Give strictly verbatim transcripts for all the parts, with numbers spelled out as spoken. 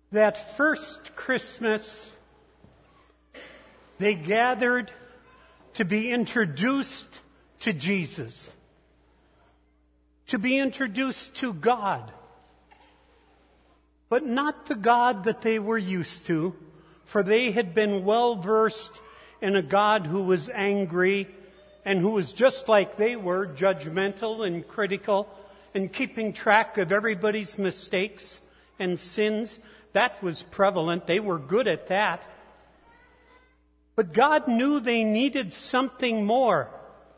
That first Christmas, they gathered to be introduced to Jesus, to be introduced to God, but not the God that they were used to, for they had been well versed in a God who was angry and who was just like they were, judgmental and critical and keeping track of everybody's mistakes and sins. That was prevalent. They were good at that. But God knew they needed something more.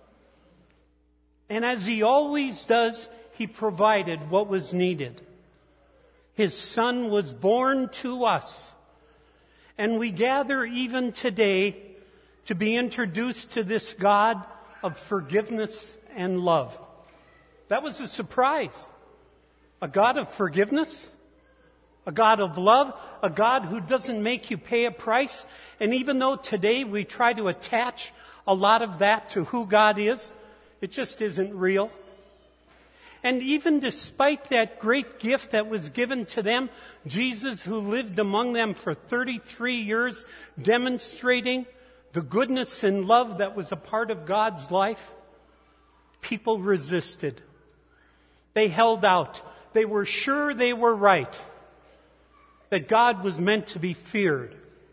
And as He always does, He provided what was needed. His Son was born to us. And we gather even today to be introduced to this God of forgiveness and love. That was a surprise. A God of forgiveness, a God of love, a God who doesn't make you pay a price. And even though today we try to attach a lot of that to who God is, it just isn't real. And even despite that great gift that was given to them, Jesus, who lived among them for thirty-three years, demonstrating the goodness and love that was a part of God's life, people resisted. They held out. They were sure they were right, that God was meant to be feared.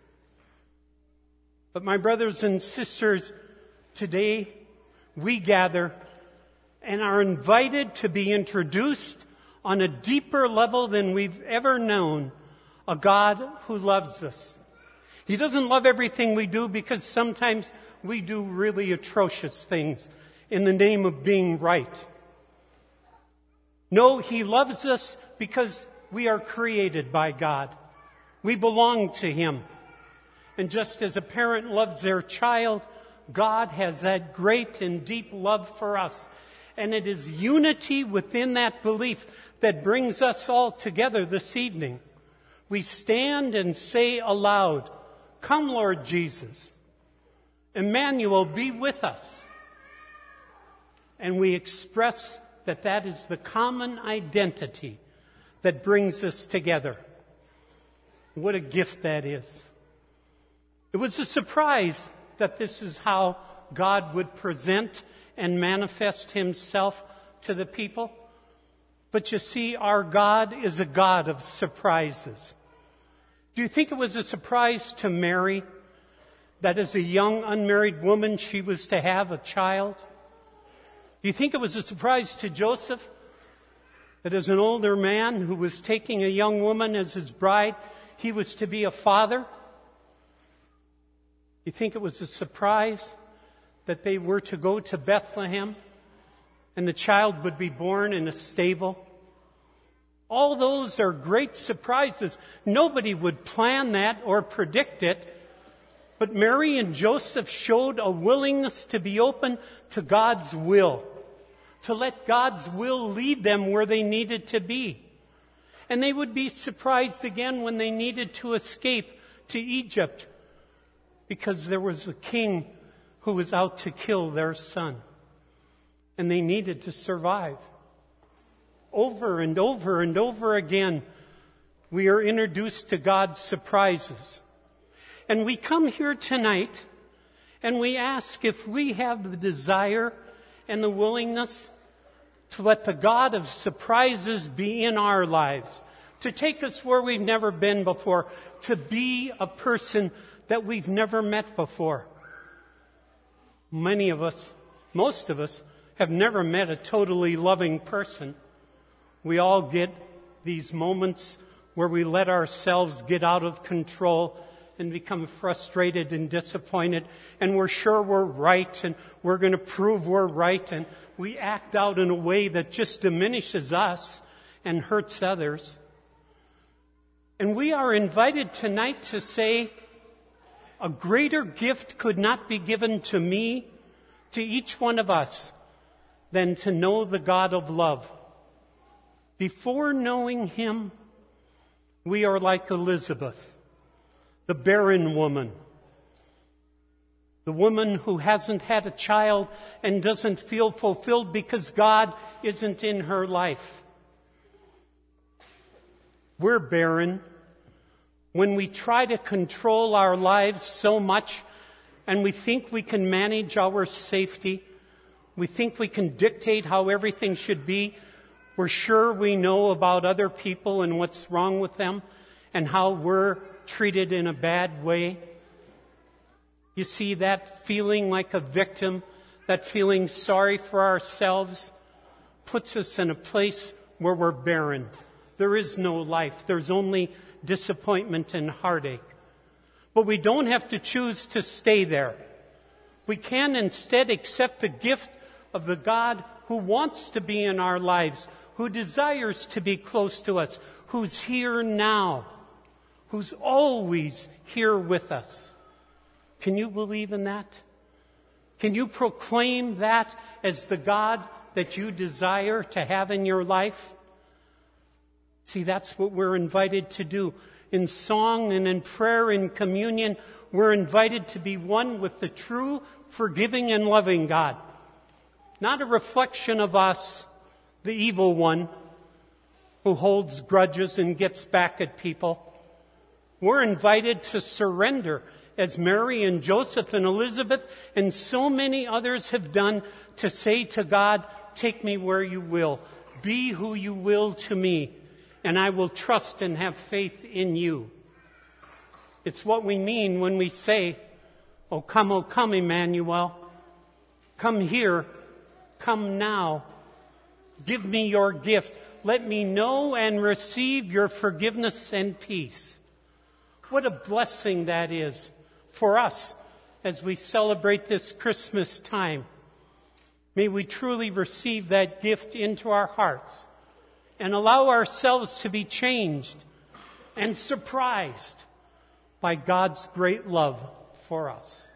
But my brothers and sisters, today we gather and are invited to be introduced on a deeper level than we've ever known, a God who loves us. He doesn't love everything we do, because sometimes we do really atrocious things in the name of being right. No, He loves us because we are created by God. We belong to Him. And just as a parent loves their child, God has that great and deep love for us. And it is unity within that belief that brings us all together this evening. We stand and say aloud, "Come, Lord Jesus. Emmanuel, be with us." And we express that that is the common identity that brings us together. What a gift that is. It was a surprise that this is how God would present and manifest Himself to the people. But you see, our God is a God of surprises. Do you think it was a surprise to Mary that as a young unmarried woman she was to have a child? Do you think it was a surprise to Joseph that as an older man who was taking a young woman as his bride, he was to be a father? You think it was a surprise that they were to go to Bethlehem and the child would be born in a stable? All those are great surprises. Nobody would plan that or predict it. But Mary and Joseph showed a willingness to be open to God's will, to let God's will lead them where they needed to be. And they would be surprised again when they needed to escape to Egypt, because there was a king who was out to kill their son. And they needed to survive. Over and over and over again, we are introduced to God's surprises. And we come here tonight and we ask if we have the desire and the willingness to let the God of surprises be in our lives, to take us where we've never been before, to be a person that we've never met before. Many of us, most of us, have never met a totally loving person. We all get these moments where we let ourselves get out of control and become frustrated and disappointed, and we're sure we're right and we're going to prove we're right, and we act out in a way that just diminishes us and hurts others. And we are invited tonight to say, a greater gift could not be given to me, to each one of us, than to know the God of love. Before knowing Him, we are like Elizabeth, the barren woman, the woman who hasn't had a child and doesn't feel fulfilled because God isn't in her life. We're barren. when we try to control our lives so much and we think we can manage our safety, we think we can dictate how everything should be, we're sure we know about other people and what's wrong with them and how we're treated in a bad way. You see, that feeling like a victim, that feeling sorry for ourselves, puts us in a place where we're barren. There is no life. There's only disappointment and heartache. But we don't have to choose to stay there. We can instead accept the gift of the God who wants to be in our lives, who desires to be close to us, who's here now, who's always here with us. Can you believe in that? Can you proclaim that as the God that you desire to have in your life? See, that's what we're invited to do. In song and in prayer and communion, we're invited to be one with the true, forgiving, and loving God. Not a reflection of us, the evil one, who holds grudges and gets back at people. We're invited to surrender, as Mary and Joseph and Elizabeth and so many others have done, to say to God, take me where you will. Be who you will to me, and I will trust and have faith in you. It's what we mean when we say, "O come, O come, Emmanuel. Come here. Come now. Give me your gift. Let me know and receive your forgiveness and peace." What a blessing that is for us as we celebrate this Christmas time. May we truly receive that gift into our hearts and allow ourselves to be changed and surprised by God's great love for us.